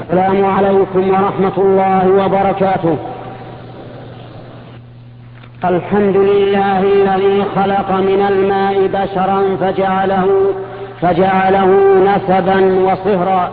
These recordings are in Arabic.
السلام عليكم ورحمة الله وبركاته. الحمد لله الذي خلق من الماء بشرا فجعله نسبا وصهرا،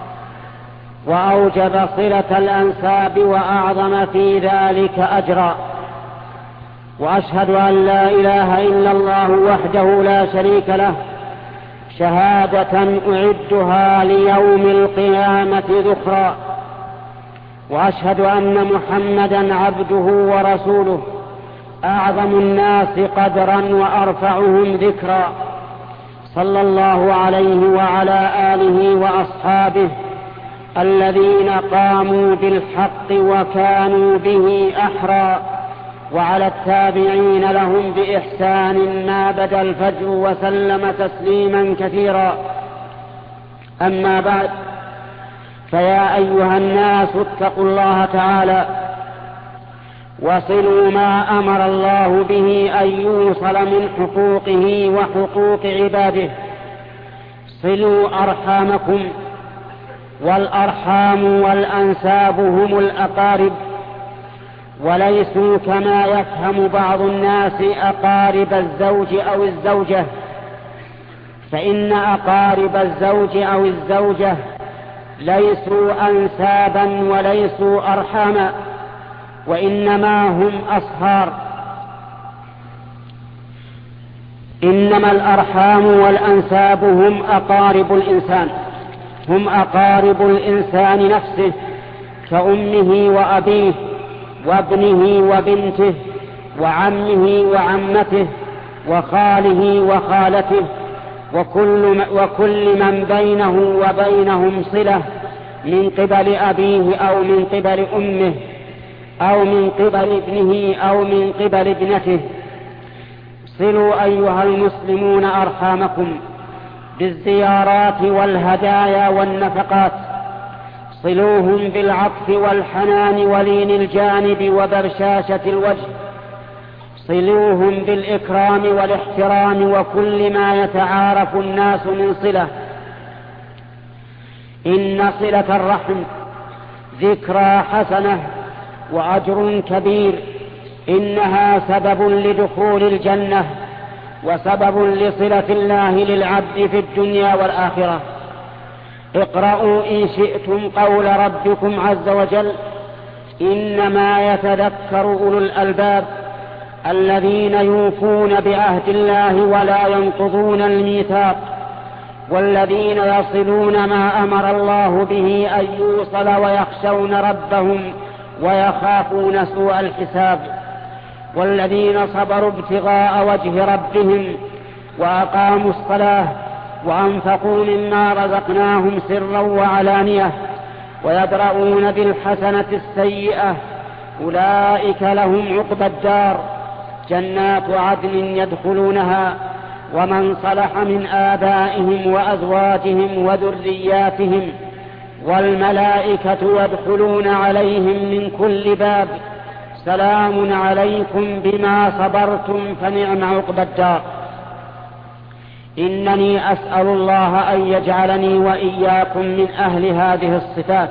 وأوجب صلة الأنساب وأعظم في ذلك أجرا، وأشهد أن لا إله إلا الله وحده لا شريك له شهادة أعدها ليوم القيامة ذخرا، وأشهد أن محمدا عبده ورسوله أعظم الناس قدرا وأرفعهم ذكرا، صلى الله عليه وعلى آله وأصحابه الذين قاموا بالحق وكانوا به أحرى، وعلى التابعين لهم بإحسان ما بدا الفجر وسلم تسليما كثيرا. أما بعد، فيا أيها الناس اتقوا الله تعالى وصلوا ما أمر الله به أن يوصل من حقوقه وحقوق عباده. صلوا أرحامكم، والأرحام والأنساب هم الأقارب، وليسوا كما يفهم بعض الناس أقارب الزوج أو الزوجة، فإن أقارب الزوج أو الزوجة ليسوا أنسابا وليسوا أرحاما، وإنما هم أصهار. إنما الأرحام والأنساب هم أقارب الإنسان نفسه، كأمه وأبيه وابنه وبنته وعمه وعمته وخاله وخالته وكل من بينه وبينهم صلة من قبل أبيه أو من قبل أمه أو من قبل ابنه أو من قبل ابنته. صلوا أيها المسلمون أرحامكم بالزيارات والهدايا والنفقات، صلوهم بالعطف والحنان ولين الجانب وبرشاشة الوجه، صلوهم بالإكرام والاحترام وكل ما يتعارف الناس من صلة. إن صلة الرحم ذكرى حسنة وأجر كبير، إنها سبب لدخول الجنة وسبب لصلة الله للعبد في الدنيا والآخرة. اقرأوا إن شئتم قول ربكم عز وجل: إنما يتذكر أولو الألباب الذين يوفون بعهد الله ولا ينقضون الميثاق، والذين يصلون ما أمر الله به أن يوصل ويخشون ربهم ويخافون سوء الحساب، والذين صبروا ابتغاء وجه ربهم وأقاموا الصلاة وأنفقوا مما رزقناهم سرا وعلانية ويدرؤون بالحسنة السيئة، أولئك لهم عقبى الدار، جنات عدن يدخلونها ومن صلح من آبائهم وأزواجهم وذرياتهم، والملائكة يدخلون عليهم من كل باب، سلام عليكم بما صبرتم فنعم عقبى الدار. إنني أسأل الله أن يجعلني وإياكم من أهل هذه الصفات.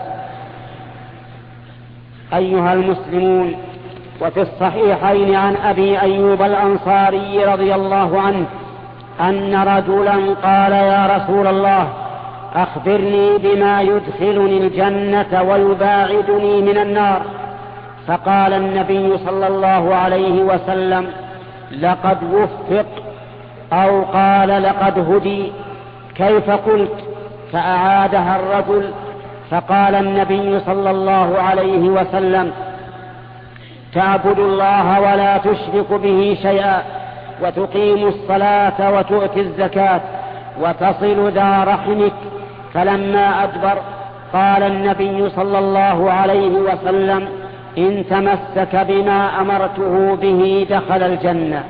أيها المسلمون، وفي الصحيحين عن أبي أيوب الأنصاري رضي الله عنه أن رجلا قال: يا رسول الله، أخبرني بما يدخلني الجنة ويباعدني من النار. فقال النبي صلى الله عليه وسلم: لقد وفق، أو قال: لقد هدي. كيف قلت؟ فأعادها الرجل، فقال النبي صلى الله عليه وسلم: تعبد الله ولا تشرك به شيئا، وتقيم الصلاة وتؤتي الزكاة، وتصل ذا رحمك. فلما أدبر قال النبي صلى الله عليه وسلم: إن تمسك بما أمرته به دخل الجنة.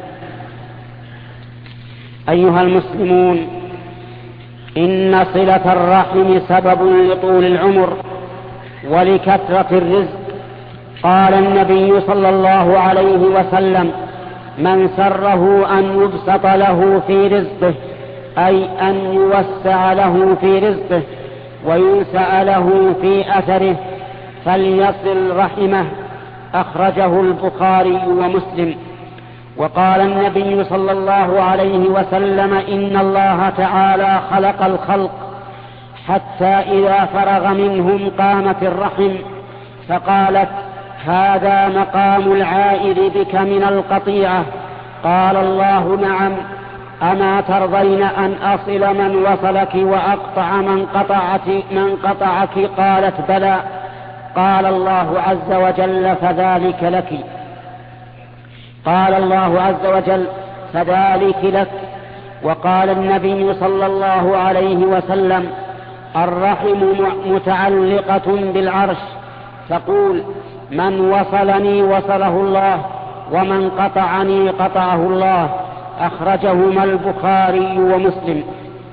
أيها المسلمون، إن صلة الرحم سبب لطول العمر ولكثرة الرزق. قال النبي صلى الله عليه وسلم: من سره أن يبسط له في رزقه، أي أن يوسع له في رزقه، وينسأ له في أثره فليصل رحمه. أخرجه البخاري ومسلم. وقال النبي صلى الله عليه وسلم: إن الله تعالى خلق الخلق حتى إذا فرغ منهم قامت الرحم فقالت: هذا مقام العائد بك من القطيعة. قال الله: نعم. أما ترضين أن أصل من وصلك وأقطع من قطعك؟ قالت: بلى. قال الله عز وجل: فذلك لك. قال الله عز وجل: فذلك لك. وقال النبي صلى الله عليه وسلم: الرحم متعلقة بالعرش تقول: من وصلني وصله الله، ومن قطعني قطعه الله. أخرجهما البخاري ومسلم.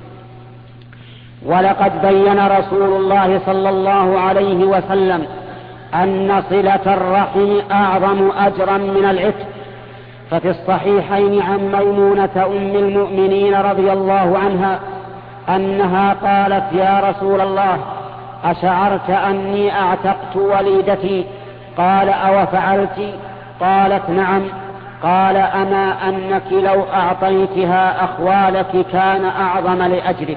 ولقد بين رسول الله صلى الله عليه وسلم أن صلة الرحم أعظم أجرا من العتق. ففي الصحيحين عن ميمونة أم المؤمنين رضي الله عنها أنها قالت: يا رسول الله، أشعرت أني أعتقت وليدتي؟ قال: أو فعلت؟ قالت: نعم. قال: أما أنك لو أعطيتها أخوالك كان أعظم لأجرك.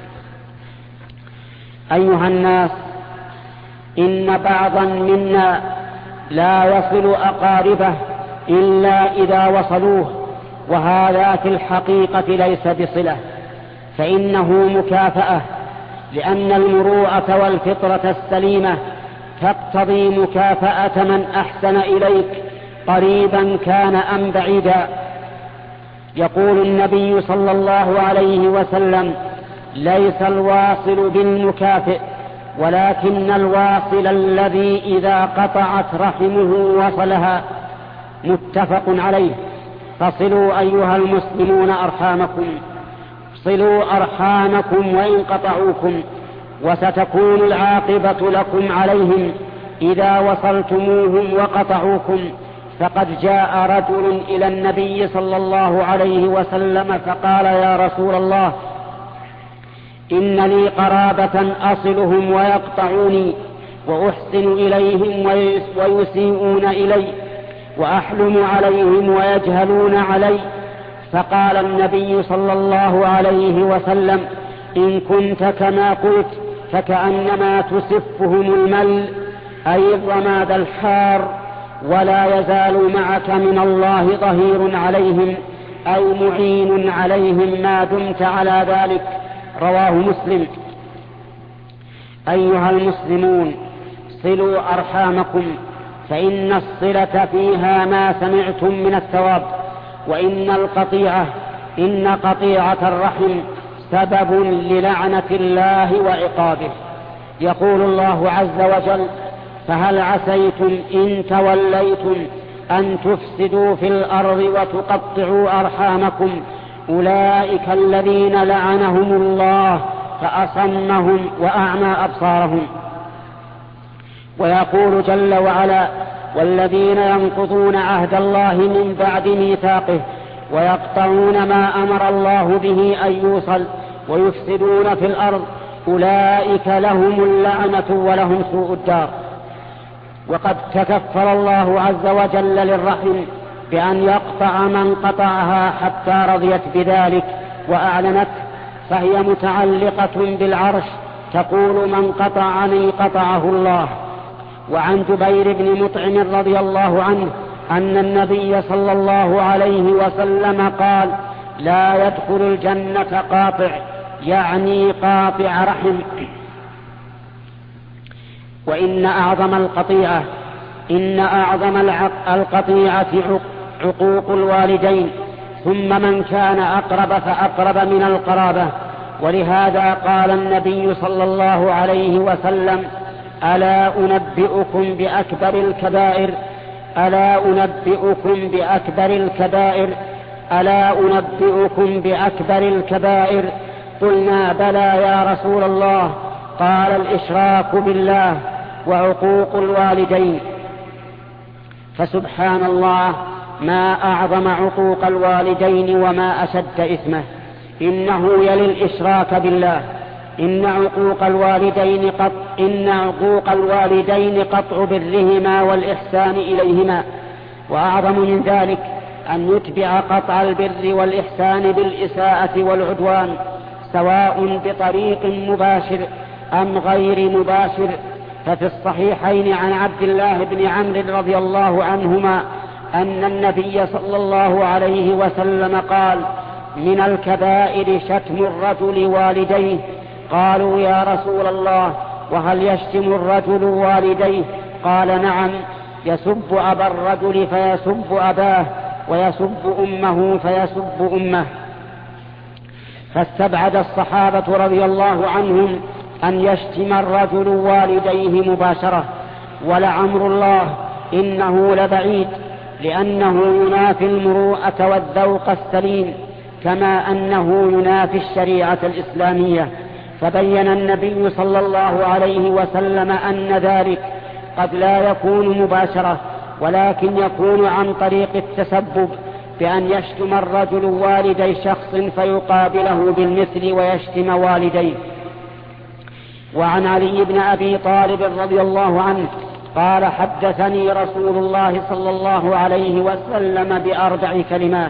أيها الناس، إن بعضا منا لا يصل أقاربه إلا إذا وصلوه، وهذا في الحقيقة ليس بصلة، فإنه مكافأة، لأن المروءة والفطرة السليمة تقتضي مكافأة من أحسن إليك قريبا كان أم بعيدا. يقول النبي صلى الله عليه وسلم: ليس الواصل بالمكافئ، ولكن الواصل الذي إذا قطعت رحمه وصلها. متفق عليه. فصلوا أيها المسلمون أرحامكم، صلوا أرحامكم وإن قطعوكم، وستكون العاقبة لكم عليهم إذا وصلتموهم وقطعوكم. فقد جاء رجل إلى النبي صلى الله عليه وسلم فقال: يا رسول الله، إن لي قرابة أصلهم ويقطعوني، وأحسن إليهم ويسيئون إلي، وأحلم عليهم ويجهلون علي. فقال النبي صلى الله عليه وسلم: إن كنت كما قلت فكأنما تسفهم المل، أي الرماد الحار، ولا يزال معك من الله ظهير عليهم، أي معين عليهم ما دمت على ذلك. رواه مسلم. أيها المسلمون، صلوا أرحامكم، فإن الصلة فيها ما سمعتم من الثواب، إن قطيعة الرحم سبب للعنة الله وعقابه. يقول الله عز وجل: فهل عسيتم إن توليتم أن تفسدوا في الأرض وتقطعوا أرحامكم، أولئك الذين لعنهم الله فأصمهم وأعمى أبصارهم. ويقول جل وعلا: والذين ينقضون عهد الله من بعد ميثاقه ويقطعون ما أمر الله به أن يوصل ويفسدون في الأرض أولئك لهم اللعنة ولهم سوء الدار. وقد تكفل الله عز وجل للرحم بأن يقطع من قطعها حتى رضيت بذلك وأعلنت، فهي متعلقة بالعرش تقول: من قطعني قطعه الله. وعن جبير بن مطعم رضي الله عنه أن النبي صلى الله عليه وسلم قال: لا يدخل الجنة قاطع، يعني قاطع رحم. وإن أعظم القطيعة عقوق الوالدين، ثم من كان أقرب فأقرب من القرابة. ولهذا قال النبي صلى الله عليه وسلم: ألا أنبئكم بأكبر الكبائر؟ قلنا: بلى يا رسول الله. قال: الإشراك بالله وعقوق الوالدين. فسبحان الله، ما أعظم عقوق الوالدين وما أشد إثمه. إنه يلي الإشراك بالله، إن عقوق الوالدين قطع برهما والإحسان إليهما، وأعظم من ذلك أن يتبع قطع البر والإحسان بالإساءة والعدوان، سواء بطريق مباشر أم غير مباشر. ففي الصحيحين عن عبد الله بن عمرو رضي الله عنهما أن النبي صلى الله عليه وسلم قال: من الكبائر شتم الرجل والديه. قالوا: يا رسول الله، وهل يشتم الرجل والديه؟ قال: نعم، يسب أبا الرجل فيسب أباه، ويسب أمه فيسب أمه. فاستبعد الصحابة رضي الله عنهم أن يشتم الرجل والديه مباشرة، ولعمر الله إنه لبعيد، لأنه ينافي المروءة والذوق السليم، كما أنه ينافي الشريعة الإسلامية. فبين النبي صلى الله عليه وسلم أن ذلك قد لا يكون مباشرة، ولكن يكون عن طريق التسبب، بأن يشتم الرجل والدي شخص فيقابله بالمثل ويشتم والديه. وعن علي بن أبي طالب رضي الله عنه قال: حدثني رسول الله صلى الله عليه وسلم بأربع كلمات: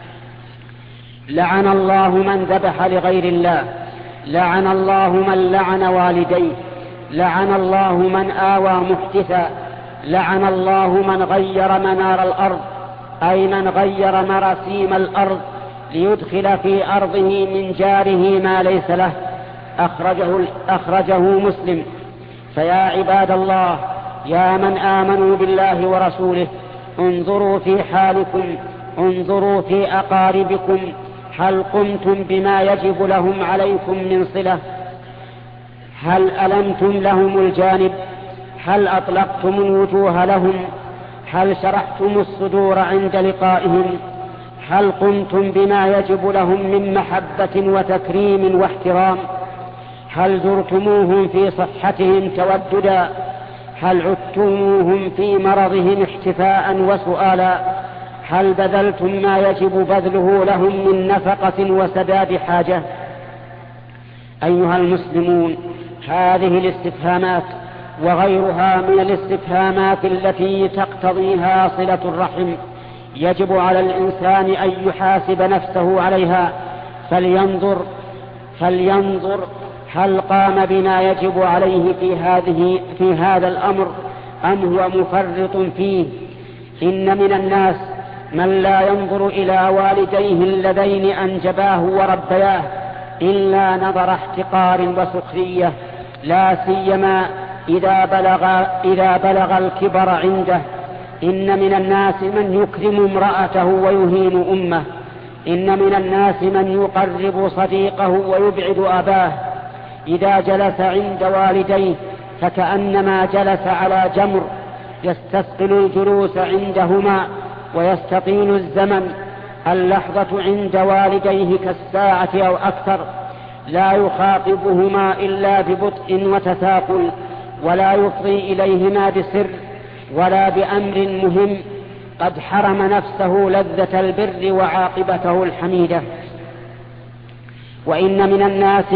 لعن الله من ذبح لغير الله، لعن الله من لعن والديه، لعن الله من آوى محدثا، لعن الله من غير منار الأرض، أي من غير مراسيم الأرض ليدخل في أرضه من جاره ما ليس له. أخرجه مسلم. فيا عباد الله، يا من آمنوا بالله ورسوله، انظروا في حالكم، انظروا في أقاربكم، هل قمتم بما يجب لهم عليكم من صلة؟ هل ألمتم لهم الجانب؟ هل أطلقتم الوجوه لهم؟ هل شرحتم الصدور عند لقائهم؟ هل قمتم بما يجب لهم من محبة وتكريم واحترام؟ هل زرتموهم في صحتهم توددا؟ هل عدتموهم في مرضهم احتفاء وسؤالا؟ هل بذلتم ما يجب بذله لهم من نفقة وسداد حاجة؟ أيها المسلمون، هذه الاستفهامات وغيرها من الاستفهامات التي تقتضيها صلة الرحم يجب على الإنسان أن يحاسب نفسه عليها، فلينظر هل قام بما يجب عليه في هذا الأمر أم هو مفرط فيه. إن من الناس من لا ينظر إلى والديه اللذين أنجباه وربياه إلا نظر احتقار وسخرية، لا سيما إذا بلغ الكبر عنده. إن من الناس من يكرم امرأته ويهين أمه، إن من الناس من يقرب صديقه ويبعد أباه. إذا جلس عند والديه فكأنما جلس على جمر، يستثقل الجلوس عندهما ويستطيل الزمن. اللحظة عند والديه كالساعة أو أكثر، لا يخاطبهما إلا ببطء وتثاقل، ولا يفضي إليهما بسر ولا بأمر مهم، قد حرم نفسه لذة البر وعاقبته الحميدة. وإن من الناس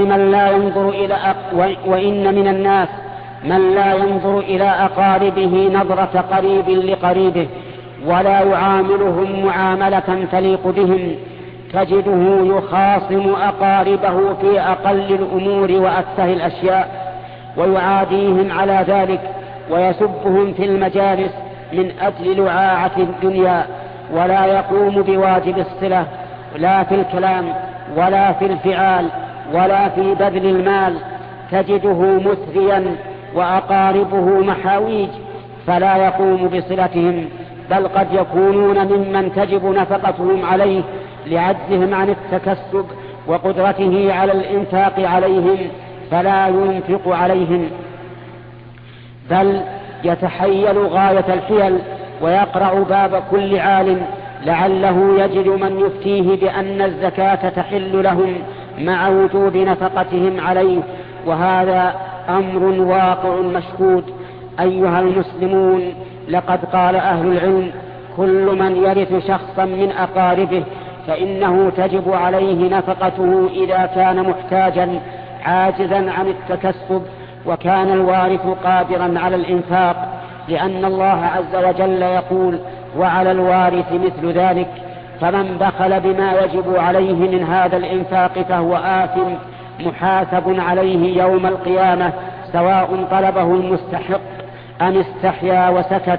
من لا ينظر إلى أقاربه نظرة قريب لقريبه، ولا يعاملهم معاملة تليق بهم. تجده يخاصم أقاربه في أقل الأمور وأتفه الأشياء، ويعاديهم على ذلك، ويسبهم في المجالس من أجل لعاعة الدنيا، ولا يقوم بواجب الصلة، لا في الكلام ولا في الفعال ولا في بذل المال. تجده مثريا وأقاربه محاويج، فلا يقوم بصلتهم، بل قد يكونون ممن تجب نفقتهم عليه لعجزهم عن التكسب وقدرته على الإنفاق عليهم، فلا ينفق عليهم، بل يتحيل غاية الحيل ويقرع باب كل عالم لعله يجد من يفتيه بأن الزكاة تحل لهم مع وجوب نفقتهم عليه، وهذا أمر واقع مشهود. أيها المسلمون، لقد قال أهل العلم: كل من يرث شخصا من أقاربه فإنه تجب عليه نفقته إذا كان محتاجا عاجزا عن التكسب، وكان الوارث قادرا على الإنفاق، لأن الله عز وجل يقول: وعلى الوارث مثل ذلك. فمن بخل بما يجب عليه من هذا الإنفاق فهو آثم محاسب عليه يوم القيامة، سواء طلبه المستحق أم استحيا وسكت.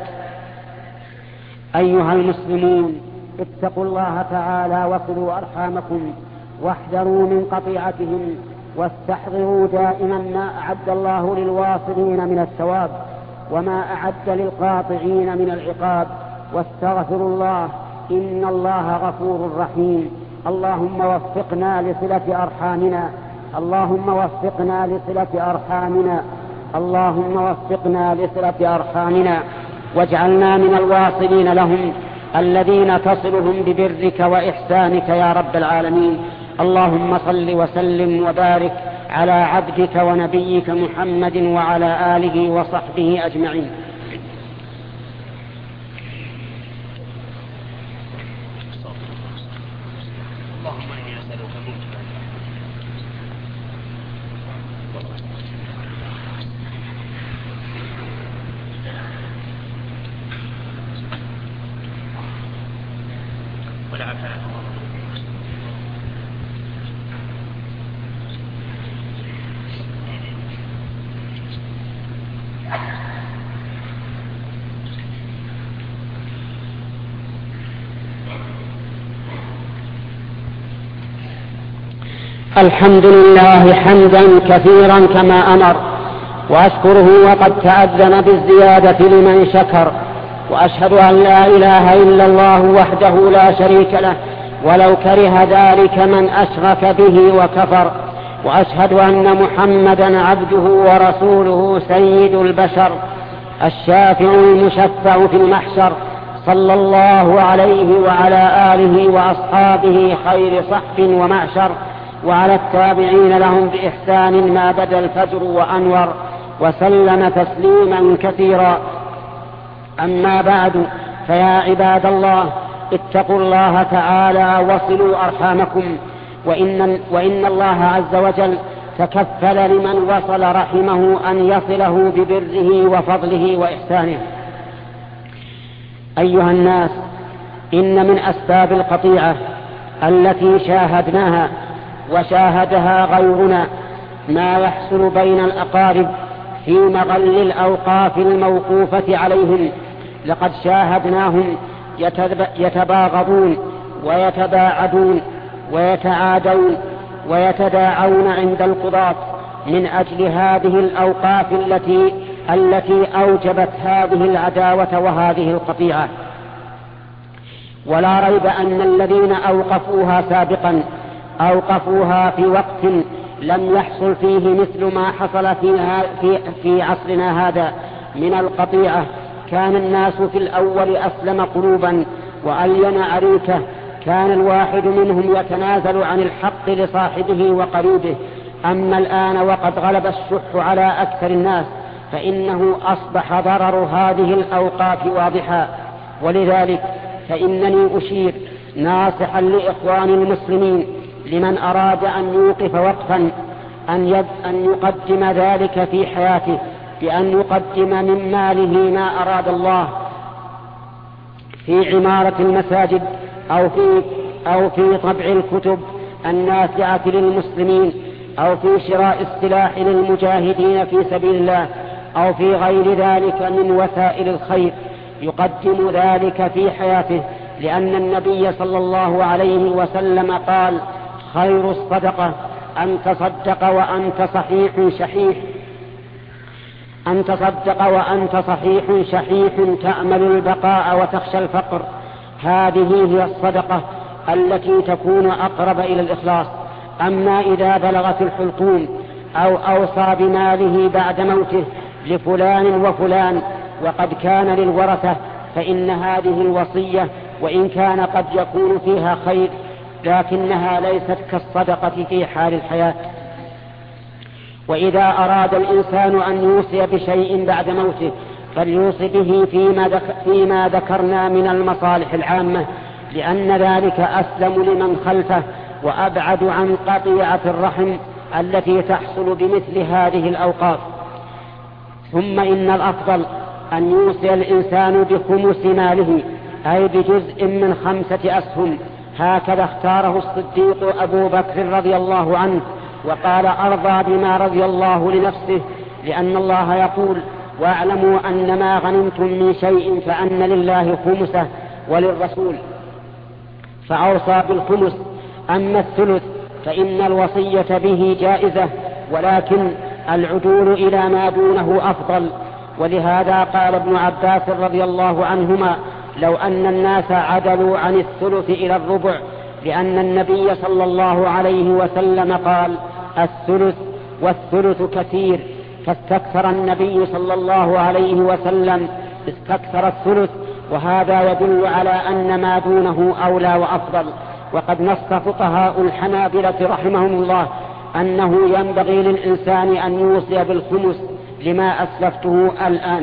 أيها المسلمون، اتقوا الله تعالى وصلوا أرحامكم، واحذروا من قطيعتهم، واستحضروا دائما ما أعد الله للواصلين من الثواب وما أعد للقاطعين من العقاب، واستغفروا الله، إن الله غفور رحيم. اللهم وفقنا لصلة أرحامنا، اللهم وفقنا لصلة أرحامنا، اللهم وفقنا لصلة أرحامنا، واجعلنا من الواصلين لهم الذين تصلهم ببرك وإحسانك يا رب العالمين. اللهم صل وسلم وبارك على عبدك ونبيك محمد وعلى آله وصحبه أجمعين. الحمد لله حمدا كثيرا كما أمر، وأشكره وقد تأذن بالزيادة لمن شكر، وأشهد أن لا إله إلا الله وحده لا شريك له ولو كره ذلك من أشرك به وكفر، وأشهد أن محمدا عبده ورسوله سيد البشر الشافع المشفع في المحشر، صلى الله عليه وعلى آله وأصحابه خير صحب ومعشر، وعلى التابعين لهم بإحسان ما بدا الفجر وأنور، وسلم تسليما كثيرا. أما بعد، فيا عباد الله، اتقوا الله تعالى وصلوا أرحامكم، وإن الله عز وجل تكفل لمن وصل رحمه أن يصله ببره وفضله وإحسانه. أيها الناس، إن من أسباب القطيعة التي شاهدناها وشاهدها غيرنا ما يحصل بين الأقارب في مغل الأوقاف الموقوفة عليهم. لقد شاهدناهم يتباغضون ويتباعدون ويتعادون ويتداعون عند القضاة من أجل هذه الأوقاف التي أوجبت هذه العداوة وهذه القطيعة. ولا ريب أن الذين أوقفوها سابقا أوقفوها في وقت لم يحصل فيه مثل ما حصل في عصرنا هذا من القطيعة. كان الناس في الأول أسلم قلوبا وألين عريكة، كان الواحد منهم يتنازل عن الحق لصاحبه وقريبه. أما الآن وقد غلب الشح على أكثر الناس، فإنه أصبح ضرر هذه الأوقاف واضحا. ولذلك فإنني أشير ناصحا لإخوان المسلمين لمن أراد أن يوقف وقفا أن يقدم ذلك في حياته، بأن يقدم من ماله ما أراد الله في عمارة المساجد أو في طبع الكتب النافعة للمسلمين، أو في شراء السلاح للمجاهدين في سبيل الله، أو في غير ذلك من وسائل الخير، يقدم ذلك في حياته. لأن النبي صلى الله عليه وسلم قال: خير الصدقة أن تصدق وأنت صحيح شحيح تأمل البقاء وتخشى الفقر. هذه هي الصدقة التي تكون أقرب إلى الإخلاص. أما إذا بلغت الحلقوم أو أوصى بماله بعد موته لفلان وفلان وقد كان للورثة، فإن هذه الوصية وإن كان قد يكون فيها خير، لكنها ليست كالصدقة في حال الحياة. وإذا أراد الإنسان أن يوصي بشيء بعد موته فليوصي به فيما ذكرنا من المصالح العامة، لأن ذلك أسلم لمن خلفه وأبعد عن قطيعة الرحم التي تحصل بمثل هذه الأوقات. ثم إن الأفضل أن يوصي الإنسان بخمس ماله، أي بجزء من 5 أسهم، هكذا اختاره الصديق أبو بكر رضي الله عنه، وقال أرضى بما رضي الله لنفسه، لأن الله يقول: واعلموا أن ما غنمتم من شيء فأن لله خمسه وللرسول، فأوصى بالخمس. أما الثلث فإن الوصية به جائزة، ولكن العدول إلى ما دونه أفضل. ولهذا قال ابن عباس رضي الله عنهما: لو أن الناس عدلوا عن الثلث إلى الربع، لأن النبي صلى الله عليه وسلم قال: الثلث والثلث كثير، فاستكثر النبي صلى الله عليه وسلم استكثر الثلث، وهذا يدل على أن ما دونه أولى وأفضل. وقد نص فقهاء الحنابلة رحمهم الله أنه ينبغي للإنسان أن يوصي بالخمس لما أسلفته الآن.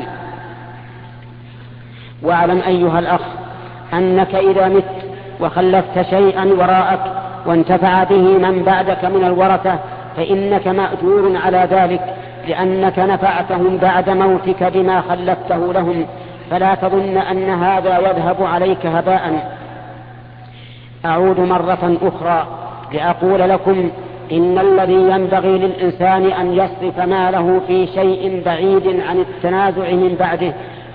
واعلم أيها الأخ أنك إذا مت وخلفت شيئا وراءك وانتفع به من بعدك من الورثة فإنك مأجور على ذلك، لأنك نفعتهم بعد موتك بما خلفته لهم، فلا تظن أن هذا يذهب عليك هباء. أعود مرة أخرى لأقول لكم: إن الذي ينبغي للإنسان أن يصرف ماله في شيء بعيد عن التنازع من بعده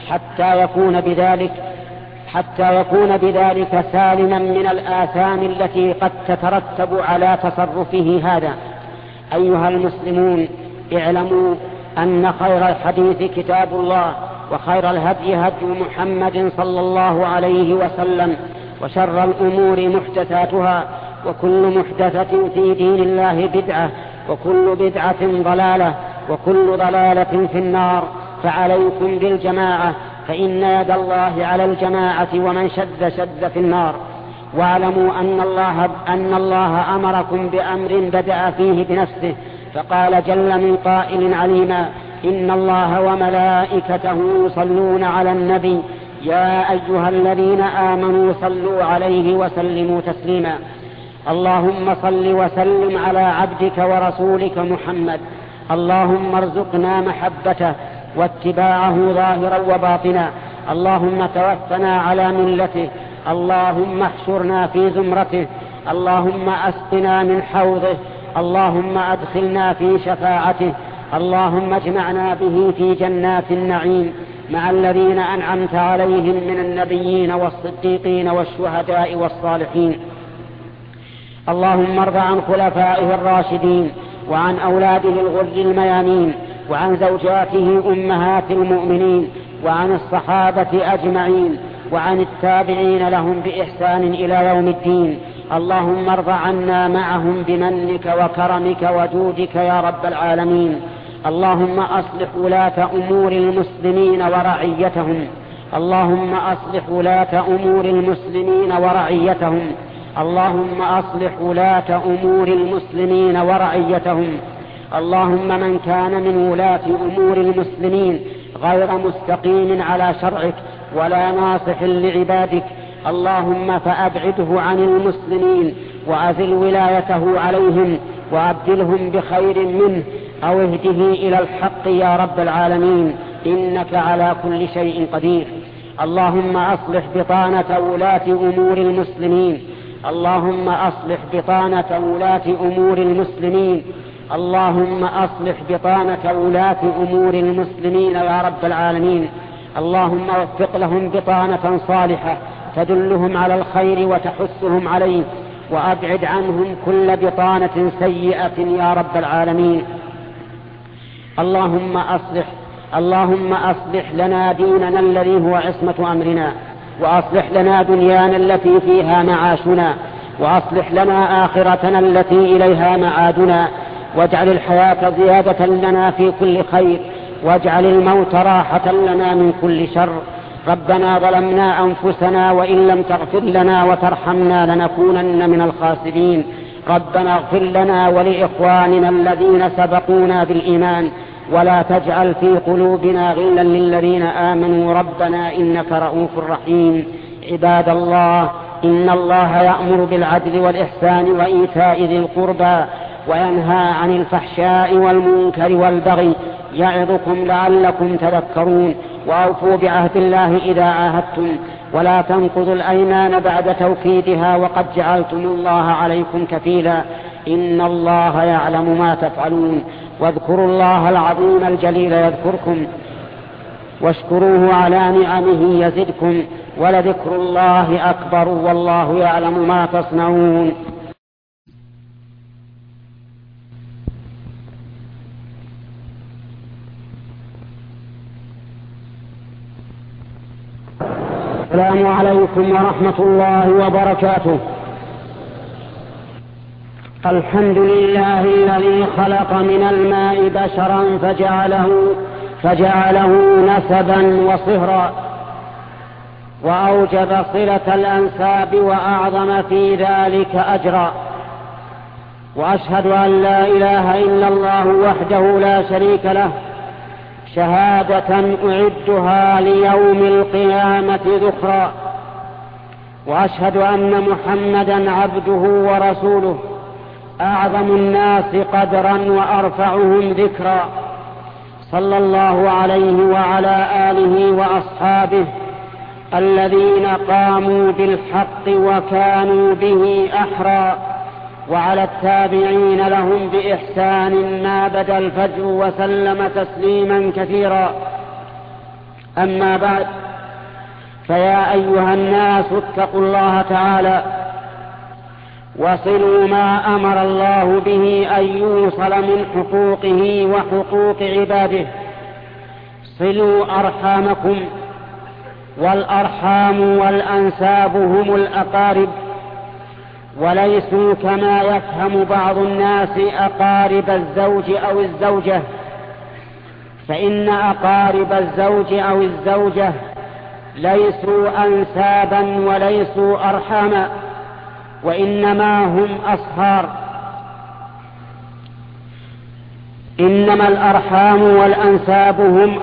حتى يكون بذلك سالما من الآثام التي قد تترتب على تصرفه هذا. أيها المسلمون، اعلموا أن خير الحديث كتاب الله، وخير الهدي هدي محمد صلى الله عليه وسلم، وشر الأمور محدثاتها، وكل محدثة في دين الله بدعة، وكل بدعة ضلالة، وكل ضلالة في النار. فعليكم بالجماعة، فإن يد الله على الجماعة، ومن شد في النار. واعلموا أن الله أمركم بأمر بدأ فيه بنفسه، فقال جل من قائل عليما: إن الله وملائكته يصلون على النبي يا أيها الذين آمنوا صلوا عليه وسلموا تسليما. اللهم صل وسلم على عبدك ورسولك محمد. اللهم ارزقنا محبته واتباعه ظاهرا وباطنا. اللهم توفنا على ملته. اللهم احشرنا في زمرته. اللهم أسقنا من حوضه. اللهم أدخلنا في شفاعته. اللهم اجمعنا به في جنات النعيم مع الذين أنعمت عليهم من النبيين والصديقين والشهداء والصالحين. اللهم ارض عن خلفائه الراشدين، وعن أولاده الغر الميامين، وعن زوجاته أمهات المؤمنين، وعن الصحابة أجمعين، وعن التابعين لهم بإحسان إلى يوم الدين. اللهم ارض عنا معهم بمنك وكرمك وجودك يا رب العالمين. اللهم أصلح ولاة أمور المسلمين ورعيتهم. اللهم أصلح ولاة أمور المسلمين ورعيتهم. اللهم أصلح ولاة أمور المسلمين ورعيتهم. اللهم من كان من ولاة أمور المسلمين غير مستقيم على شرعك ولا ناصح لعبادك، اللهم فأبعده عن المسلمين وأزل ولايته عليهم وأبدلهم بخير منه أو اهده إلى الحق يا رب العالمين، إنك على كل شيء قدير. اللهم أصلح بطانة ولاة أمور المسلمين. اللهم أصلح بطانة ولاة أمور المسلمين. اللهم أصلح بطانة ولاة أمور المسلمين يا رب العالمين. اللهم وفق لهم بطانة صالحة تدلهم على الخير وتحثهم عليه، وأبعد عنهم كل بطانة سيئة يا رب العالمين. اللهم أصلح لنا ديننا الذي هو عصمة أمرنا، وأصلح لنا دنيانا التي فيها معاشنا، وأصلح لنا آخرتنا التي إليها معادنا، واجعل الحياة زيادة لنا في كل خير، واجعل الموت راحة لنا من كل شر. ربنا ظلمنا أنفسنا وإن لم تغفر لنا وترحمنا لنكونن من الخاسرين. ربنا اغفر لنا ولإخواننا الذين سبقونا بالإيمان، ولا تجعل في قلوبنا غلا للذين آمنوا ربنا إنك رؤوف رحيم. عباد الله، إن الله يأمر بالعدل والإحسان وإيتاء ذي القربى وينهى عن الفحشاء والمنكر والبغي يعظكم لعلكم تذكرون. وأوفوا بعهد الله إذا عاهدتم ولا تنقضوا الأيمان بعد توكيدها وقد جعلتم الله عليكم كفيلا إن الله يعلم ما تفعلون. واذكروا الله العظيم الجليل يذكركم واشكروه على نعمه يزدكم ولذكر الله أكبر والله يعلم ما تصنعون. السلام عليكم ورحمة الله وبركاته. الحمد لله الذي خلق من الماء بشرا فجعله نسبا وصهرا وأوجب صلة الأنساب وأعظم في ذلك أجرا. وأشهد أن لا إله إلا الله وحده لا شريك له شهادة أعدها ليوم القيامة ذخرا. وأشهد أن محمدا عبده ورسوله أعظم الناس قدرا وأرفعهم ذكرا صلى الله عليه وعلى آله وأصحابه الذين قاموا بالحق وكانوا به أحرى وعلى التابعين لهم بإحسان ما بدا الفجر وسلم تسليما كثيرا. أما بعد فيا أيها الناس اتقوا الله تعالى وصلوا ما أمر الله به أن يوصل من حقوقه وحقوق عباده. صلوا أرحامكم والأرحام والأنساب هم الأقارب وليسوا كما يفهم بعض الناس أقارب الزوج أو الزوجة، فإن أقارب الزوج أو الزوجة ليسوا أنسابا وليسوا أرحاما وإنما هم أصهار. إنما الأرحام والأنساب هم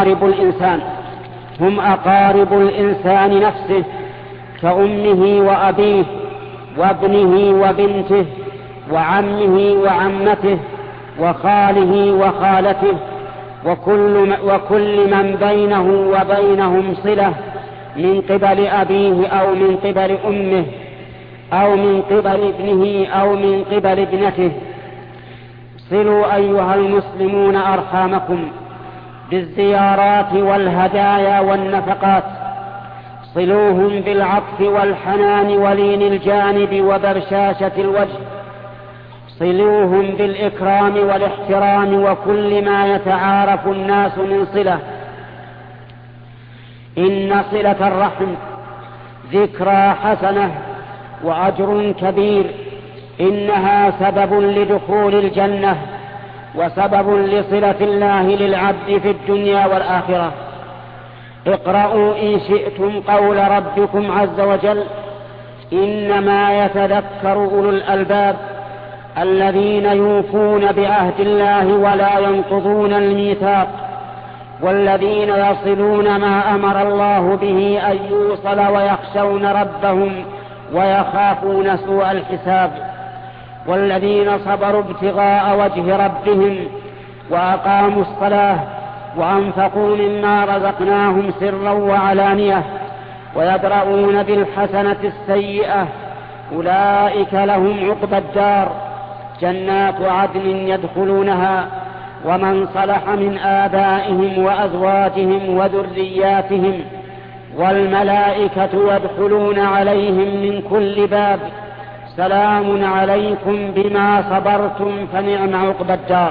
أقارب الإنسان نفسه كأمه وأبيه وابنه وبنته وعمه وعمته وخاله وخالته وكل من بينه وبينهم صلة من قبل أبيه أو من قبل أمه أو من قبل ابنه أو من قبل ابنته. صلوا أيها المسلمون أرحامكم بالزيارات والهدايا والنفقات. صلوهم بالعطف والحنان ولين الجانب وبرشاشة الوجه. صلوهم بالإكرام والاحترام وكل ما يتعارف الناس من صلة. إن صلة الرحم ذكرى حسنة وأجر كبير، إنها سبب لدخول الجنة وسبب لصلة الله للعبد في الدنيا والآخرة. اقرأوا إن شئتم قول ربكم عز وجل: إنما يتذكر أولو الألباب الذين يوفون بعهد الله ولا ينقضون الميثاق والذين يصلون ما أمر الله به أن يوصل ويخشون ربهم ويخافون سوء الحساب والذين صبروا ابتغاء وجه ربهم وأقاموا الصلاة وأنفقوا مما رزقناهم سرا وعلانية ويدرؤون بالحسنة السيئة أولئك لهم عقبى الدار جنات عدن يدخلونها ومن صلح من آبائهم وأزواجهم وذرياتهم والملائكة يدخلون عليهم من كل باب سلام عليكم بما صبرتم فنعم عقبى الدار.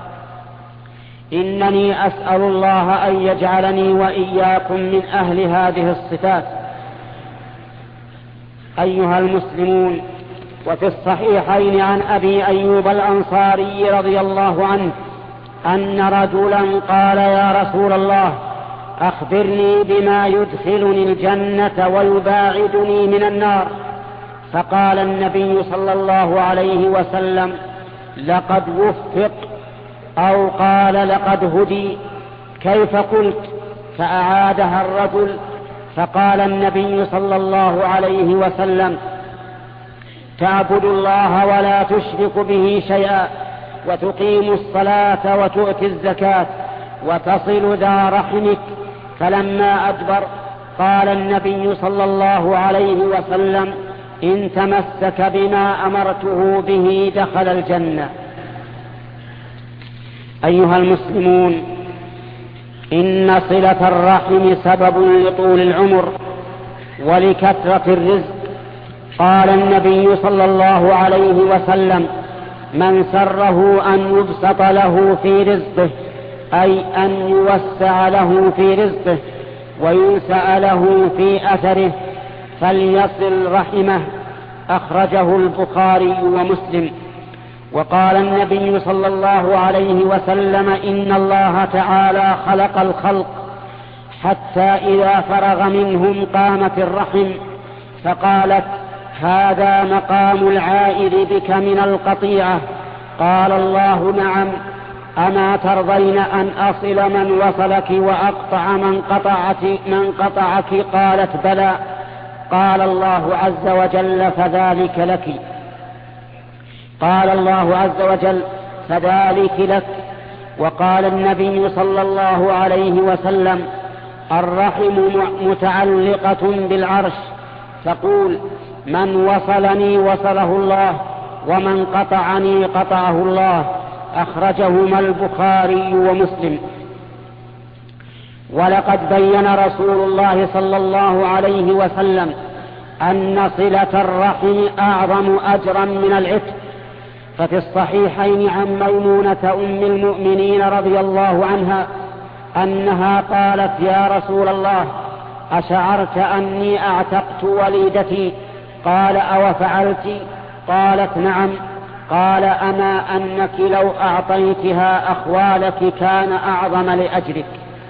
إنني أسأل الله أن يجعلني وإياكم من أهل هذه الصفات. أيها المسلمون، وفي الصحيحين عن أبي أيوب الأنصاري رضي الله عنه أن رجلا قال: يا رسول الله، أخبرني بما يدخلني الجنة ويباعدني من النار. فقال النبي صلى الله عليه وسلم: لقد وفق، أو قال: لقد هدي. كيف قلت؟ فأعادها الرجل فقال النبي صلى الله عليه وسلم: تعبد الله ولا تشرك به شيئا، وتقيم الصلاة وتؤتي الزكاة، وتصل ذا رحمك. فلما أدبر قال النبي صلى الله عليه وسلم: إن تمسك بما أمرته به دخل الجنة. أيها المسلمون، إن صلة الرحم سبب لطول العمر ولكثرة الرزق. قال النبي صلى الله عليه وسلم: من سره أن يبسط له في رزقه، أي أن يوسع له في رزقه وينسأ له في أثره، فليصل رحمه. أخرجه البخاري ومسلم. وقال النبي صلى الله عليه وسلم: إن الله تعالى خلق الخلق حتى إذا فرغ منهم قامت الرحم، فقالت: هذا مقام العائد بك من القطيعة. قال الله: نعم. أما ترضين أن أصل من وصلك وأقطع من قطعك؟ قالت: بلى. قال الله عز وجل: فذلك لك. قال الله عز وجل: فذلك لك. وقال النبي صلى الله عليه وسلم: الرحم متعلقة بالعرش، تقول: من وصلني وصله الله، ومن قطعني قطعه الله. أخرجهما البخاري ومسلم. ولقد بين رسول الله صلى الله عليه وسلم أن صلة الرحم أعظم أجرا من العتق. ففي الصحيحين عن ميمونة أم المؤمنين رضي الله عنها أنها قالت: يا رسول الله، أشعرت أني أعتقت وليدتي؟ قال: أو فعلت؟ قالت: نعم. قال: أما أنك لو أعطيتها أخوالك كان أعظم لأجرك.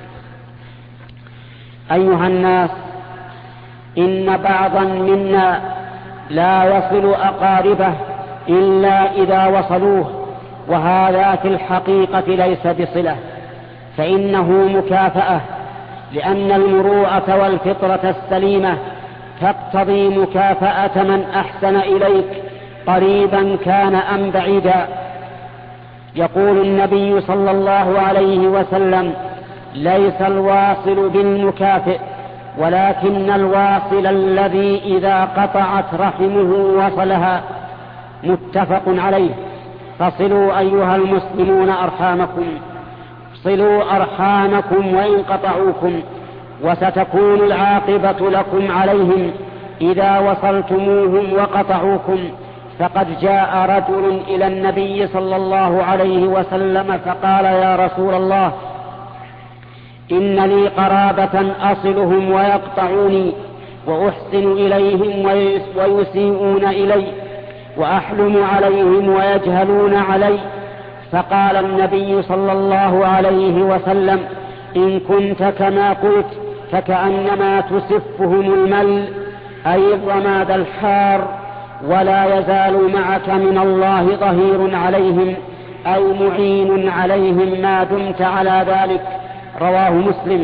أيها الناس، إن بعضا منا لا يصل أقاربه إلا إذا وصلوه، وهذا في الحقيقة ليس بصلة، فإنه مكافأة، لأن المروءة والفطرة السليمة تقتضي مكافأة من أحسن إليك قريبا كان أم بعيدا. يقول النبي صلى الله عليه وسلم: ليس الواصل بالمكافئ، ولكن الواصل الذي إذا قطعت رحمه وصلها. متفق عليه. فصلوا أيها المسلمون أرحامكم، صلوا أرحامكم وإن قطعوكم، وستكون العاقبة لكم عليهم إذا وصلتموهم وقطعوكم. فقد جاء رجل إلى النبي صلى الله عليه وسلم فقال: يا رسول الله، إن لي قرابة أصلهم ويقطعوني، وأحسن إليهم ويسيئون إلي، وأحلم عليهم ويجهلون علي. فقال النبي صلى الله عليه وسلم: إن كنت كما قلت فكأنما تسفهم المل، أي الرماد الحار، ولا يزال معك من الله ظهير عليهم، أي معين عليهم ما دمت على ذلك. رواه مسلم.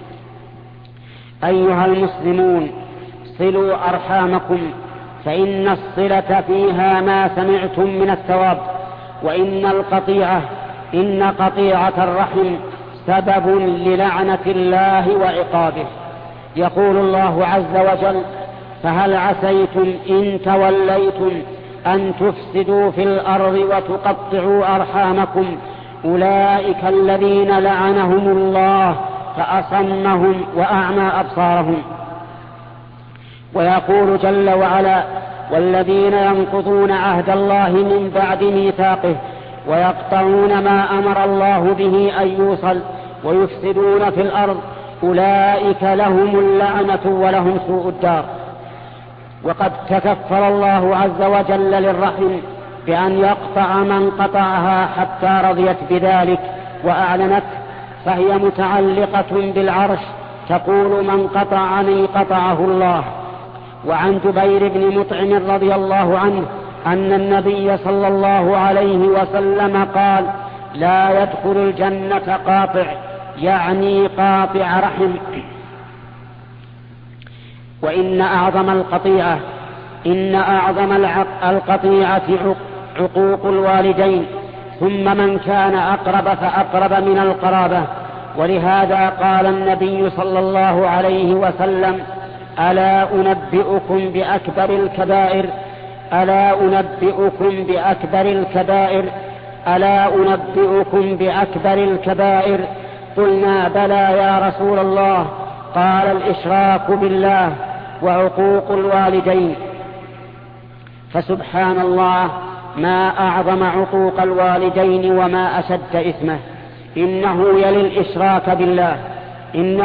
أيها المسلمون، صلوا أرحامكم، فإن الصلة فيها ما سمعتم من الثواب، إن قطيعة الرحم سبب للعنة الله وعقابه. يقول الله عز وجل: فهل عسيتم إن توليتم أن تفسدوا في الأرض وتقطعوا أرحامكم، أولئك الذين لعنهم الله فأصمهم وأعمى أبصارهم. ويقول جل وعلا: والذين ينقضون عهد الله من بعد ميثاقه ويقطعون ما أمر الله به أن يوصل ويفسدون في الأرض، أولئك لهم اللعنة ولهم سوء الدار. وقد تكفل الله عز وجل للرحم بأن يقطع من قطعها حتى رضيت بذلك وأعلنت، فهي متعلقة بالعرش، تقول: من قطعني قطعه الله. وعن جبير بن مطعم رضي الله عنه أن النبي صلى الله عليه وسلم قال: لا يدخل الجنة قاطع، يعني قاطع رحم. وإن أعظم القطيعة عقوق الوالدين، ثم من كان أقرب فأقرب من القرابة. ولهذا قال النبي صلى الله عليه وسلم: ألا أنبئكم بأكبر الكبائر؟ قلنا: بلى يا رسول الله. قال: الإشراك بالله وعقوق الوالدين. فسبحان الله، ما أعظم عقوق الوالدين وما أشد إثمه. إنه يلي الإشراك بالله. إن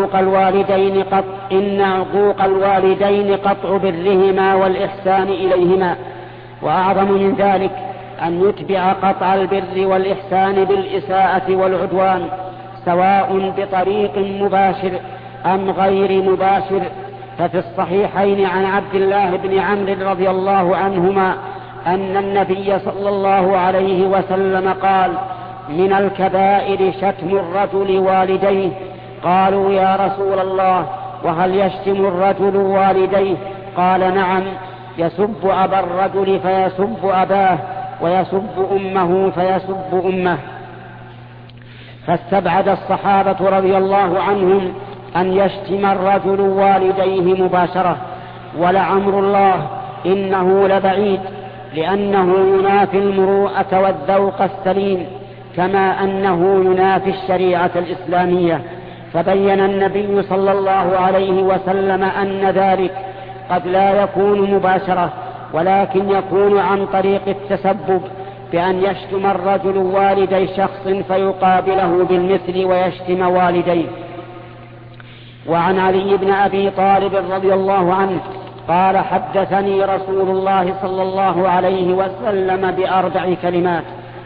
عقوق الوالدين قطع برهما والإحسان إليهما. وأعظم من ذلك أن يتبع قطع البر والإحسان بالإساءة والعدوان، سواء بطريق مباشر أم غير مباشر. ففي الصحيحين عن عبد الله بن عمرو رضي الله عنهما أن النبي صلى الله عليه وسلم قال: من الكبائر شتم الرجل والديه. قالوا: يا رسول الله، وهل يشتم الرجل والديه؟ قال: نعم، يسب أبا الرجل فيسب أباه، ويسب أمه فيسب أمه. فاستبعد الصحابة رضي الله عنهم أن يشتم الرجل والديه مباشرة، ولعمر الله إنه لبعيد، لأنه ينافي المروءة والذوق السليم، كما أنه ينافي الشريعة الإسلامية. فبين النبي صلى الله عليه وسلم أن ذلك قد لا يكون مباشرة، ولكن يكون عن طريق التسبب، بأن يشتم الرجل والدي شخص فيقابله بالمثل ويشتم والديه. وعن علي بن أبي طالب رضي الله عنه قال: حدثني رسول الله صلى الله عليه وسلم ب4 كلمات: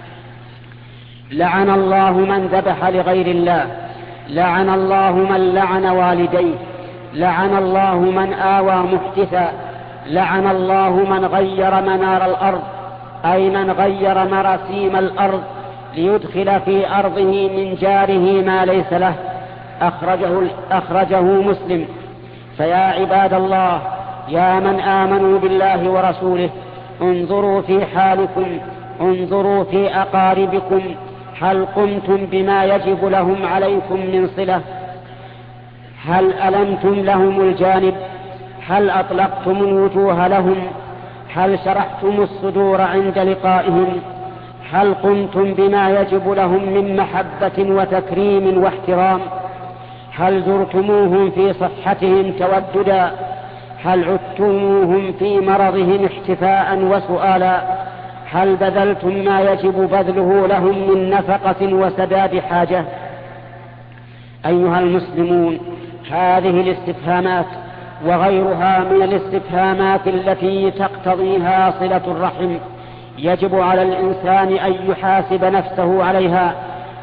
لعن الله من ذبح لغير الله، لعن الله من لعن والديه، لعن الله من آوى محدثا، لعن الله من غير منار الأرض، أي من غير مراسيم الأرض ليدخل في أرضه من جاره ما ليس له. أخرجه مسلم. فيا عباد الله، يا من آمنوا بالله ورسوله، انظروا في حالكم، انظروا في أقاربكم، هل قمتم بما يجب لهم عليكم من صلة؟ هل ألمتم لهم الجانب؟ هل أطلقتم الوجوه لهم؟ هل شرحتم الصدور عند لقائهم؟ هل قمتم بما يجب لهم من محبة وتكريم واحترام؟ هل زرتموهم في صحتهم توددا؟ هل عدتموهم في مرضهم احتفاء وسؤالا؟ هل بذلتم ما يجب بذله لهم من نفقة وسداد حاجة؟ أيها المسلمون، هذه الاستفهامات وغيرها من الاستفهامات التي تقتضيها صلة الرحم يجب على الإنسان أن يحاسب نفسه عليها،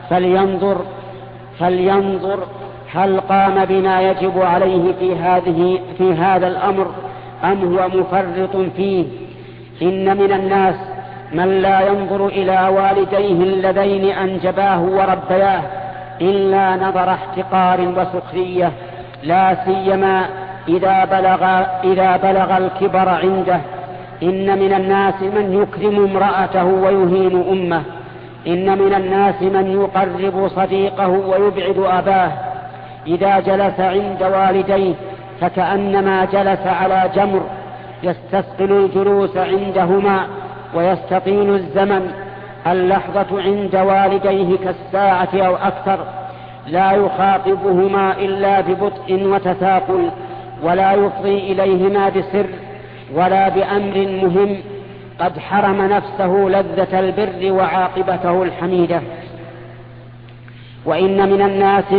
فلينظر هل قام بما يجب عليه في هذا الأمر أم هو مفرط فيه. إن من الناس من لا ينظر إلى والديه اللذين أنجباه وربياه إلا نظر احتقار وسخرية، لا سيما إذا بلغ الكبر عنده. إن من الناس من يكرم امرأته ويهين أمه، إن من الناس من يقرب صديقه ويبعد أباه. إذا جلس عند والديه فكأنما جلس على جمر، يستثقل الجلوس عندهما ويستطيل الزمن. اللحظة عند والديه كالساعة أو أكثر، لا يخاطبهما إلا ببطء وتثاقل، ولا يفضي إليهما بسر ولا بأمر مهم، قد حرم نفسه لذة البر وعاقبته الحميدة. وإن من الناس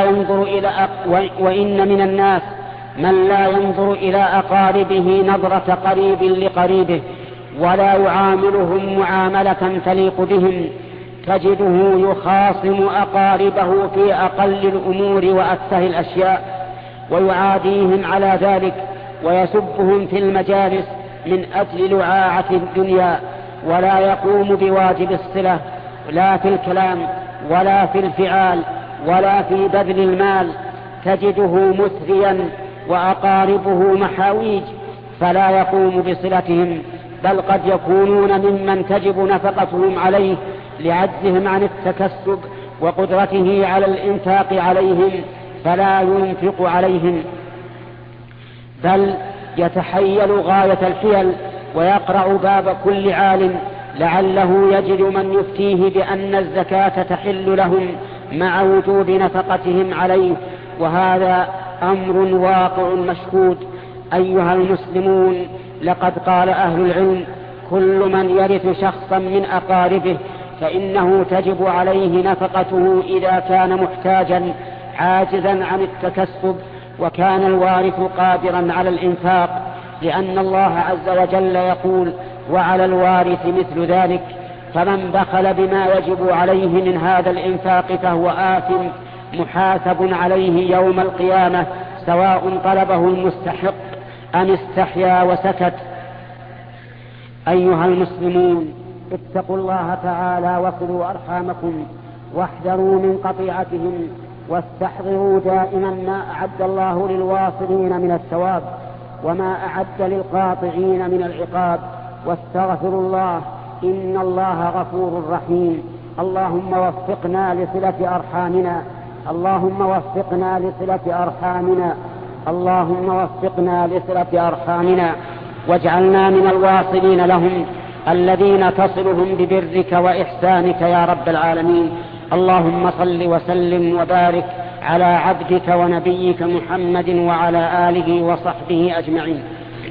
من لا ينظر إلى أقاربه نظرة قريب لقريبه، ولا يعاملهم معاملة تليق بهم. تجده يخاصم أقاربه في أقل الأمور وأتفه الأشياء، ويعاديهم على ذلك، ويسبهم في المجالس من أجل لعاعة الدنيا، ولا يقوم بواجب الصلة، لا في الكلام ولا في الفعال ولا في بذل المال. تجده مثريا وأقاربه محاويج فلا يقوم بصلتهم، بل قد يكونون ممن تجب نفقتهم عليه لعجزهم عن التكسب وقدرته على الإنفاق عليهم فلا ينفق عليهم، بل يتحيل غاية الحيل ويقرع باب كل عالم لعله يجد من يفتيه بأن الزكاة تحل لهم مع وجوب نفقتهم عليه، وهذا أمر واقع مشهود. أيها المسلمون، لقد قال أهل العلم: كل من يرث شخصا من أقاربه فإنه تجب عليه نفقته إذا كان محتاجا عاجزا عن التكسب وكان الوارث قادرا على الإنفاق، لأن الله عز وجل يقول: وعلى الوارث مثل ذلك. فمن بخل بما يجب عليه من هذا الإنفاق فهو آثم محاسب عليه يوم القيامة، سواء طلبه المستحق أم استحيا وسكت. أيها المسلمون، اتقوا الله تعالى وصلوا أرحامكم واحذروا من قطيعتهم، واستحضروا دائما ما أعد الله للواصلين من الثواب وما أعد للقاطعين من العقاب، واستغفروا الله إن الله غفور رحيم. اللهم وفقنا لصلة أرحامنا، اللهم وفقنا لصلة أرحامنا، اللهم وفقنا لصلة أرحامنا، واجعلنا من الواصلين لهم الذين تصلهم ببرك وإحسانك يا رب العالمين. اللهم صل وسلم وبارك على عبدك ونبيك محمد وعلى آله وصحبه أجمعين.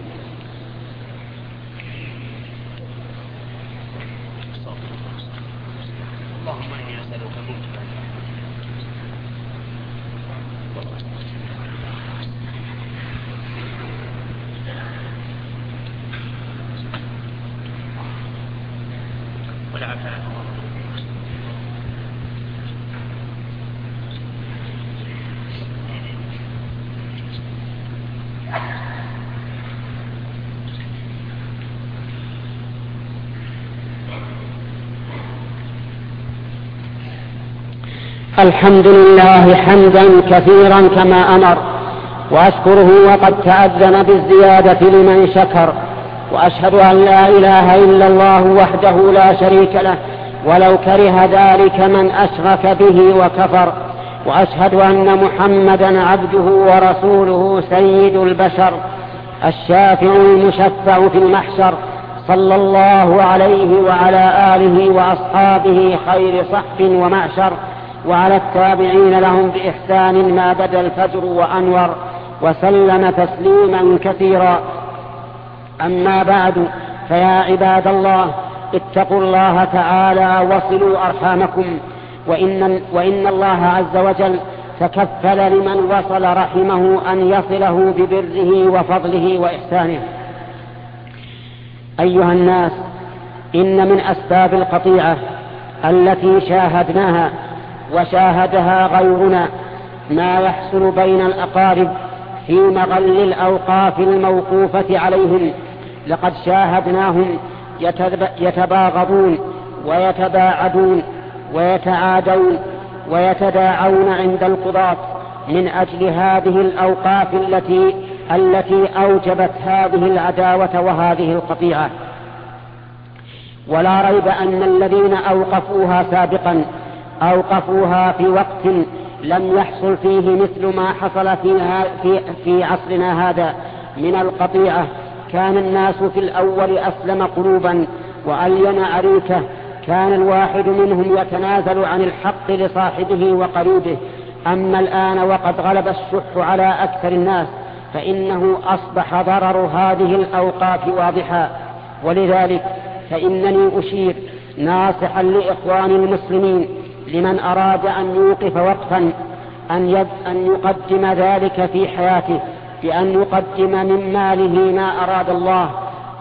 الحمد لله حمدا كثيرا كما أمر، وأشكره وقد تأذن بالزيادة لمن شكر، وأشهد أن لا إله إلا الله وحده لا شريك له ولو كره ذلك من أشرك به وكفر، وأشهد أن محمدا عبده ورسوله سيد البشر الشافع المشفع في المحشر، صلى الله عليه وعلى آله وأصحابه خير صحب ومعشر، وعلى التابعين لهم بإحسان ما بدا الفجر وأنور، وسلم تسليما كثيرا. أما بعد، فيا عباد الله، اتقوا الله تعالى وصلوا أرحامكم، وإن الله عز وجل تكفل لمن وصل رحمه أن يصله ببره وفضله وإحسانه. أيها الناس، إن من أسباب القطيعة التي شاهدناها وشاهدها غيرنا ما يحصل بين الأقارب في مغل الأوقاف الموقوفة عليهم. لقد شاهدناهم يتباغضون ويتباعدون ويتعادون ويتداعون عند القضاة من أجل هذه الأوقاف التي أوجبت هذه العداوة وهذه القطيعة. ولا ريب أن الذين أوقفوها سابقا أوقفوها في وقت لم يحصل فيه مثل ما حصل في عصرنا هذا من القطيعة. كان الناس في الأول أسلم قلوبا وألين عريكة، كان الواحد منهم يتنازل عن الحق لصاحبه وقريبه. أما الآن وقد غلب الشح على أكثر الناس فإنه أصبح ضرر هذه الأوقاف واضحا. ولذلك فإنني أشير ناصحا لإخوان المسلمين لمن أراد أن يوقف وقفا أن يقدم ذلك في حياته، بأن يقدم من ماله ما أراد الله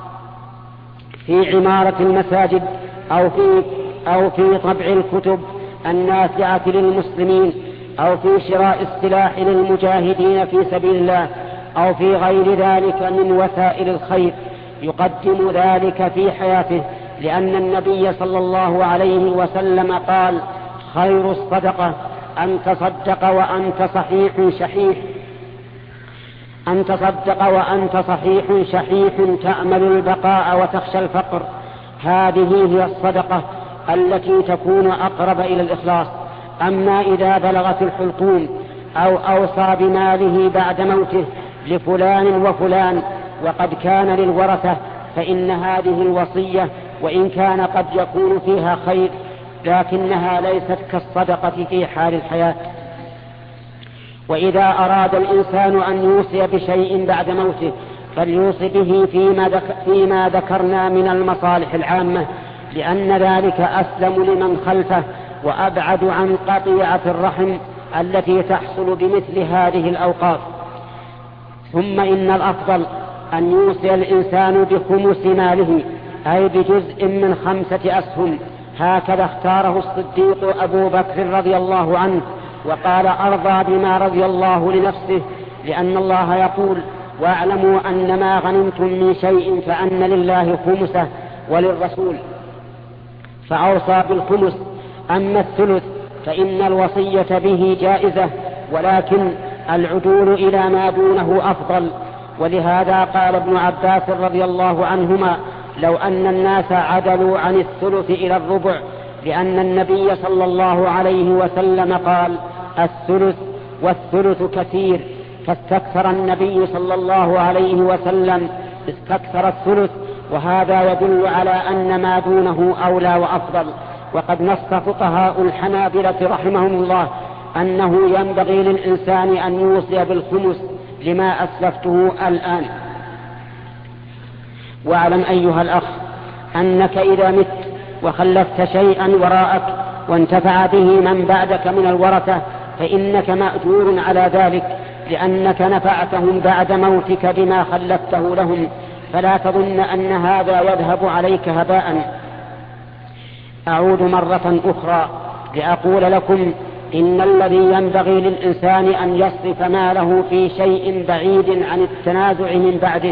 في عمارة المساجد أو في طبع الكتب النافعة للمسلمين، أو في شراء السلاح للمجاهدين في سبيل الله، أو في غير ذلك من وسائل الخير، يقدم ذلك في حياته، لأن النبي صلى الله عليه وسلم قال: خير الصدقة أن تصدق وأنت صحيح شحيح. أن تصدق وأنت صحيح شحيح تأمل البقاء وتخشى الفقر. هذه هي الصدقة التي تكون أقرب إلى الإخلاص. أما إذا بلغت الحلقوم أو أوصى بماله بعد موته لفلان وفلان وقد كان للورثة، فإن هذه الوصية وإن كان قد يكون فيها خير لكنها ليست كالصدقة في حال الحياة. وإذا أراد الإنسان أن يوصي بشيء بعد موته فليوصي به فيما ذكرنا من المصالح العامة، لأن ذلك أسلم لمن خلفه وأبعد عن قطيعة الرحم التي تحصل بمثل هذه الأوقاف. ثم إن الأفضل أن يوصي الإنسان بخمس ماله، أي بجزء من 5 أسهم. هكذا اختاره الصديق أبو بكر رضي الله عنه، وقال أرضى بما رضي الله لنفسه، لأن الله يقول: واعلموا أن ما غنمتم من شيء فأن لله خمسه وللرسول، فأوصى بالخمس. أما الثلث فإن الوصية به جائزة، ولكن العدول إلى ما دونه أفضل. ولهذا قال ابن عباس رضي الله عنهما: لو أن الناس عدلوا عن الثلث إلى الربع، لأن النبي صلى الله عليه وسلم قال: الثلث والثلث كثير، فاستكثر النبي صلى الله عليه وسلم استكثر الثلث، وهذا يدل على أن ما دونه أولى وأفضل. وقد نص فقهاء الحنابلة رحمهم الله أنه ينبغي للإنسان أن يوصي بالخمس لما أسلفته الآن. واعلم أيها الأخ أنك إذا مت وخلفت شيئا وراءك وانتفع به من بعدك من الورثة فإنك مأجور على ذلك، لأنك نفعتهم بعد موتك بما خلفته لهم، فلا تظن أن هذا يذهب عليك هباء. أعود مرة أخرى لأقول لكم: إن الذي ينبغي للإنسان أن يصرف ماله في شيء بعيد عن التنازع من بعده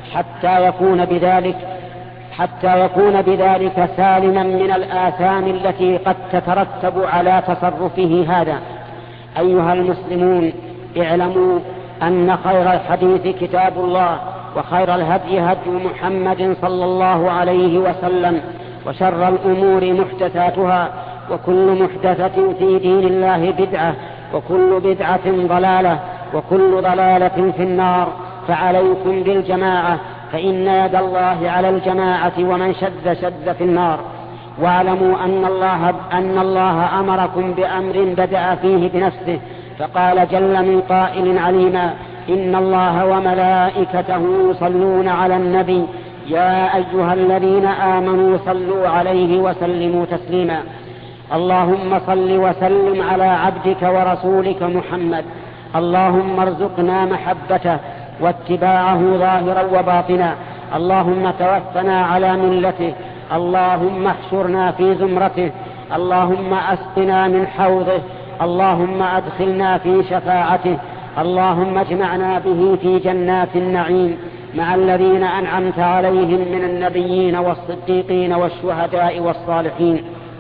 حتى يكون بذلك سالما من الآثام التي قد تترتب على تصرفه هذا. أيها المسلمون، اعلموا أن خير الحديث كتاب الله، وخير الهدي هدي محمد صلى الله عليه وسلم، وشر الأمور محدثاتها، وكل محدثة في دين الله بدعة، وكل بدعة ضلالة، وكل ضلالة في النار. فعليكم بالجماعة، فإن يد الله على الجماعة، ومن شذ في النار. واعلموا أن الله أمركم بأمر بدأ فيه بنفسه، فقال جل من قائل عليما: إن الله وملائكته يصلون على النبي يا أيها الذين آمنوا صلوا عليه وسلموا تسليما. اللهم صل وسلم على عبدك ورسولك محمد. اللهم ارزقنا محبته واتباعه ظاهرا وباطنا. اللهم توفنا على ملته. اللهم احشرنا في زمرته. اللهم أسقنا من حوضه. اللهم أدخلنا في شفاعته. اللهم اجمعنا به في جنات النعيم مع الذين أنعمت عليهم من النبيين والصديقين والشهداء والصالحين.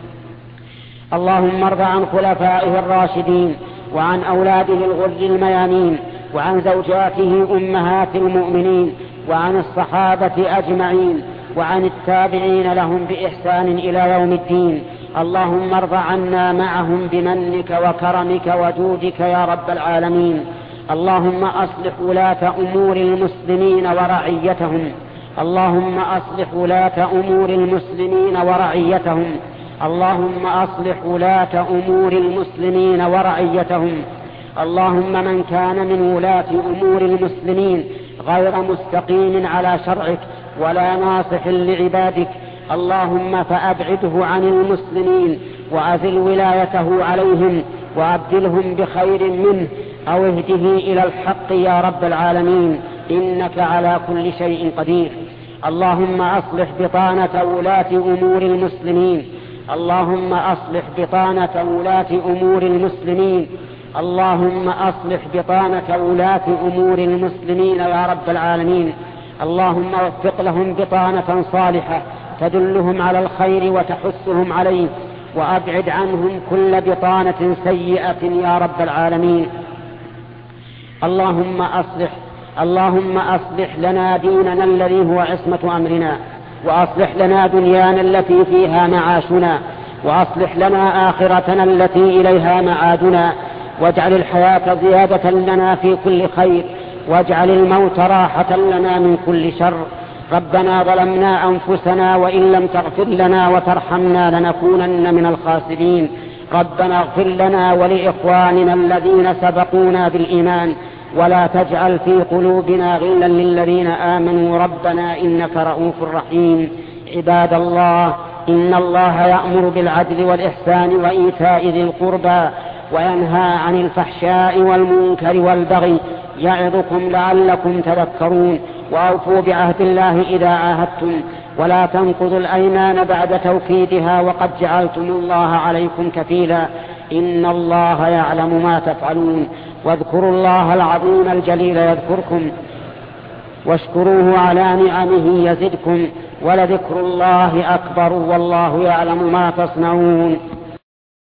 اللهم ارض عن خلفائه الراشدين، وعن أولاده الغر الميامين، وعن زوجاته أمهات المؤمنين، وعن الصحابة أجمعين، وعن التابعين لهم بإحسان إلى يوم الدين. اللهم ارض عنا معهم بمنك وكرمك وجودك يا رب العالمين. اللهم أصلح ولاة أمور المسلمين ورعيتهم. اللهم أصلح ولاة أمور المسلمين ورعيتهم. اللهم أصلح ولاة أمور المسلمين ورعيتهم. اللهم من كان من ولاة أمور المسلمين غير مستقيم على شرعك ولا ناصح لعبادك، اللهم فأبعده عن المسلمين وأزل ولايته عليهم وأبدلهم بخير منه أو اهده إلى الحق يا رب العالمين، إنك على كل شيء قدير. اللهم أصلح بطانة ولاة أمور المسلمين. اللهم أصلح بطانة ولاة أمور المسلمين. اللهم أصلح بطانة ولاة أمور المسلمين يا رب العالمين. اللهم وفق لهم بطانة صالحة تدلهم على الخير وتحثهم عليه، وأبعد عنهم كل بطانة سيئة يا رب العالمين. اللهم أصلح اللهم أصلح لنا ديننا الذي هو عصمة أمرنا، وأصلح لنا دنيانا التي فيها معاشنا، وأصلح لنا آخرتنا التي إليها معادنا، واجعل الحياة زيادة لنا في كل خير، واجعل الموت راحة لنا من كل شر. ربنا ظلمنا أنفسنا وإن لم تغفر لنا وترحمنا لنكونن من الخاسرين. ربنا اغفر لنا ولإخواننا الذين سبقونا بالإيمان، ولا تجعل في قلوبنا غلا للذين آمنوا ربنا إنك رؤوف رحيم. عباد الله، إن الله يأمر بالعدل والإحسان وإيتاء ذي القربى وينهى عن الفحشاء والمنكر والبغي يعظكم لعلكم تذكرون. وأوفوا بعهد الله إذا عاهدتم، ولا تنقضوا الأيمان بعد توكيدها وقد جعلتم الله عليكم كفيلا، إن الله يعلم ما تفعلون. واذكروا الله العظيم الجليل يذكركم، واشكروه على نعمه يزدكم، ولذكر الله أكبر والله يعلم ما تصنعون.